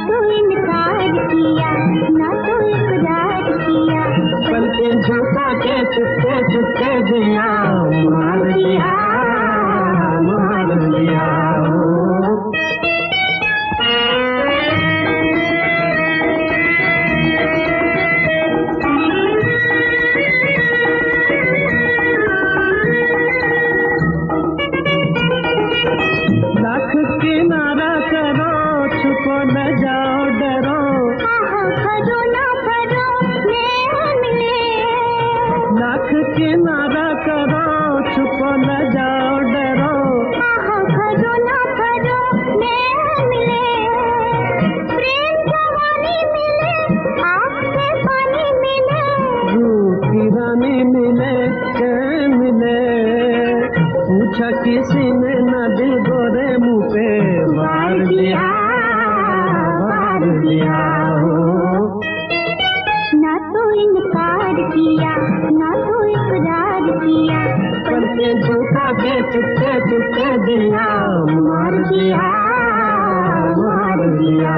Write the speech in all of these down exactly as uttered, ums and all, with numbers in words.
तो इनकार किया, ना तो इकरार किया, बल्कि झूठा के चुपके चुपके दिया मार दिया, मार दिया। लाख किनारा करो, छुपो न जाओ डरो, करो ना करो मैं मिले, लाख किनारा करो, छुपो न जाओ डरो, करो ना करो मैं मिले, प्रेम जवानी मिले, आपसे पानी मिले, रूप की रानी मिले, चैन मिले, पूछा किसी ने न दिल गोरे मुँह पे वार दिया, वार दिया। ना तो इनकार किया, ना तो इकरार किया, बल्कि झूठा के चुपके चुपके दिया मार दिया, मार दिया।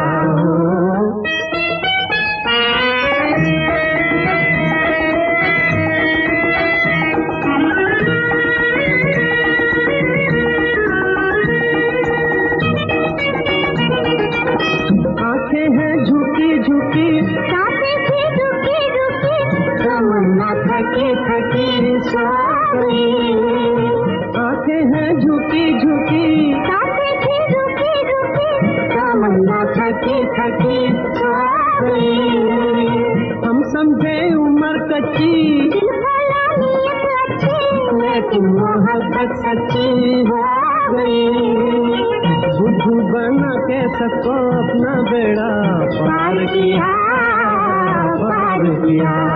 आंखें हैं झुकी झुकी, सांसें थी रुकी रुकी, तमन्ना थकी थकी सो गई, आंखें हैं झुकी झुकी, सांसें थी रुकी रुकी, तमन्ना थकी थकी सो गई। हम समझे उम्र कच्ची, दिल भला नीयत अच्छी, लेकिन मोहब्बत सच्ची हो गई। बुद्धू बना के सबको अपना बेड़ा पार किया, पार किया।